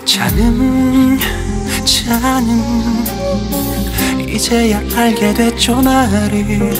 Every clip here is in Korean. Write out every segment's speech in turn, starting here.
자는 이제야 알게 됐죠 나를.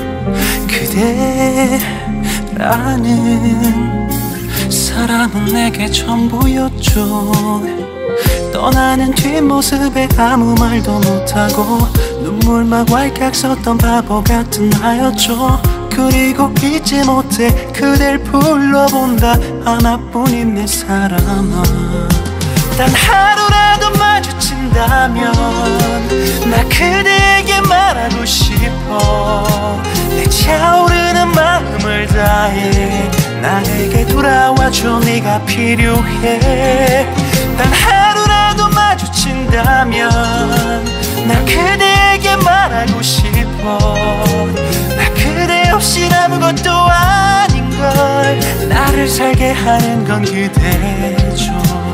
그대라는 사람은 내게 전부였죠. 떠나는 뒷모습에 아무 말도 못하고 눈물만 왈칵 섰던 바보 같은 나였죠. 그리고 잊지 못해 그댈 불러본다 하나뿐인 내 사람아. 단 하루라도 마주친다면 나 그대에게 말하고 싶어. 내 차오르는 마음을 다해 나에게 돌아와줘. 네가 필요해. 단 하루라도 마주친다면 나 그대에게 말하고 싶어. 나 그대 없인 아무것도 아닌걸. 나를 살게 하는 건 그대죠.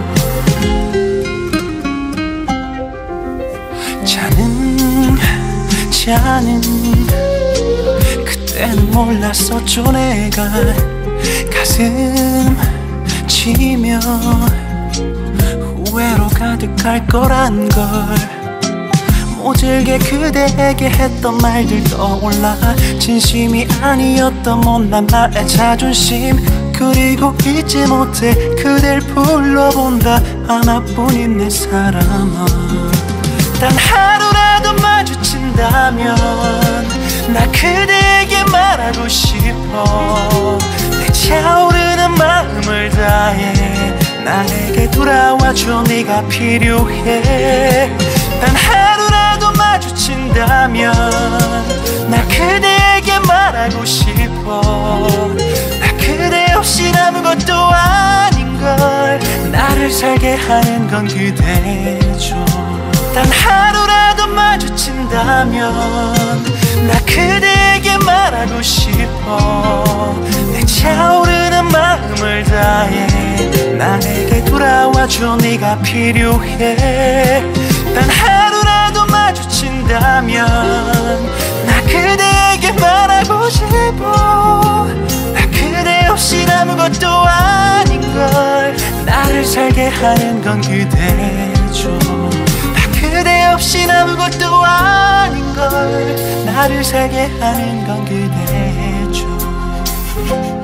자는 그때는 몰랐었죠. 내가 가슴 치며 후회로 가득할 거란 걸. 모질게 그대에게 했던 말들 떠올라 진심이 아니었던 못난 나의 자존심. 그리고 잊지 못해 그댈 불러본다 하나뿐인 내 사람아. 단 하루라도 마주친다면 나 그대에게 말하고 싶어. 내 차오르는 마음을 다해 나에게 돌아와줘. 네가 필요해. 단 하루라도 마주친다면 나 그대에게 말하고 싶어. 나 그대 없인 아무것도 아닌걸. 나를 살게 하는 건 그대죠. 단 하루라도 마주친다면 나 그대에게 말하고 싶어. 내 차오르는 마음을 다해 나에게 돌아와줘. 네가 필요해. 단 하루라도 마주친다면 나 그대에게 말하고 싶어. 나 그대 없인 아무것도 아닌걸. 나를 살게 하는 건 그대죠. 그대 없인 아무것도 아닌걸. 나를 살게 하는 건 그대죠.